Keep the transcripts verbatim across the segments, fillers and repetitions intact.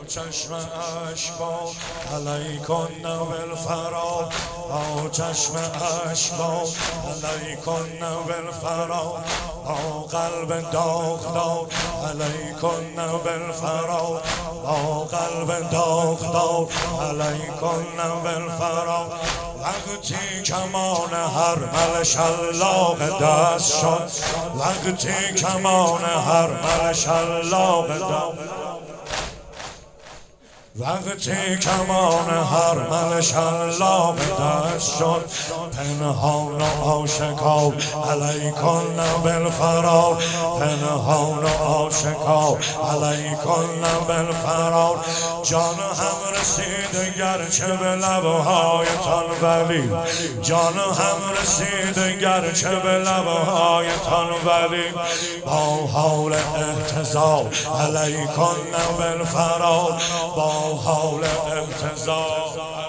چشم اشکا علیکن بالفرا با چشم اشکا علیکن بالفرا با قلب داغ داغ علیکن بالفرا با قلب داغ داغ علیکن بالفرا وقتی کمان هر مل شلاق دست شد وقتی کمان هر مل شلاق دست وقتی کمان هر مل شلاق دست شد پنهان و آشکار علیکن بالفرار پنهان و آشکار علیکن بالفرار جان هم رسید گرچه به لبهایتان ولی جان هم رسید گرچه به لبهایتان ولی با حال احتضار علیکن بالفرار با حال احتضار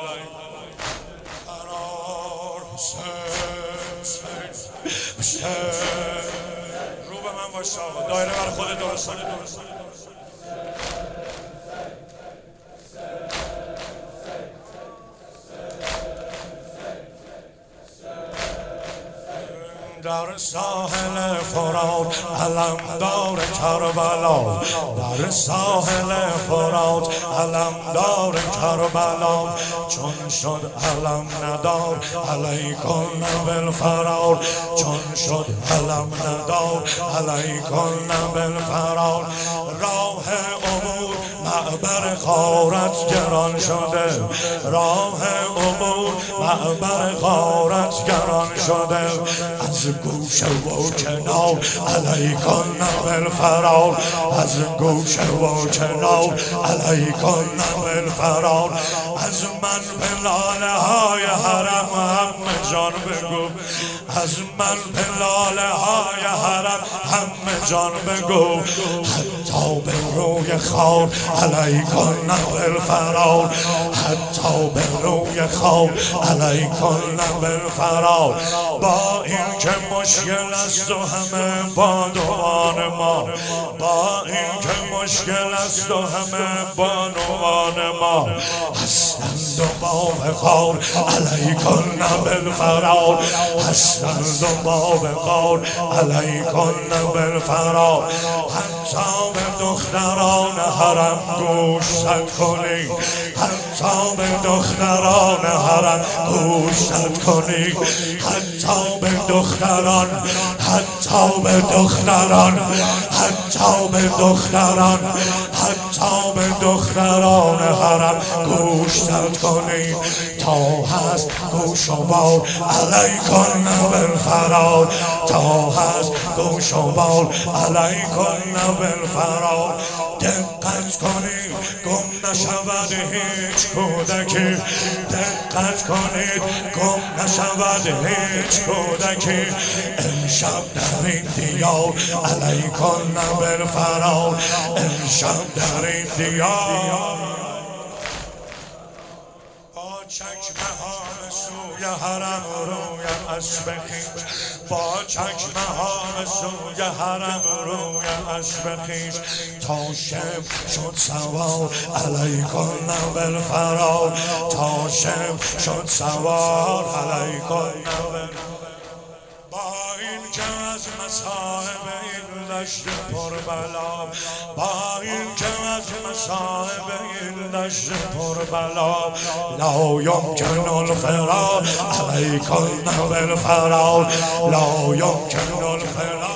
رو به من باش دایره بر خود درست در ساحل فرات علمدار کربلا در ساحل فرات علمدار کربلا چون شد علم ندار علیکن بالفرار چون شد علم ندار علیکن بالفرار راه عبور معبر غارت گران شده راه عبور معبر غارت گران شده از گوشه و کنار علیکن بالفرار از گوشه و کنار علیکن بالفرار از من به لاله های حرم همه جان بگو از من به لاله های حرم همه جان بگو حتی به روی خار علیکن بالفرار حتی به روی خار علیکن بالفرار با این که مشکل است و همه بانوان ما با این که مشکل است و همه بانوان ما هستند و با وقار علیکن بالفرار هستند و با وقار علیکن بالفرار حتی به دختران حرم گوشت کنی حتی به دختران حرم گوشت کنی حتی به دختران حتی به دختران حتی به دختران حتی به دختران حرم گوشت کنی تا هست گوش و بال علیکن بالفرار تا هست گوش و بال علیکن بالفرار دقت کنید گم نشود هیچ کودکی دقت کنید گم نشود هیچ کودکی امشب در این دیار علیکن بالفرار امشب در این دیار چکمه ها سوی حرم روی اسب خویش با چکمه ها سوی حرم روی اسب خویش تا شب شد سوار علیکن بالفرار تا شب شد سوار علیکن بالفرار با این که از مصائب این دشت پربلا با این که از مصائب این دشت پربلا لا یمکن الفرار علیکن بالفرار لا یمکن الفرار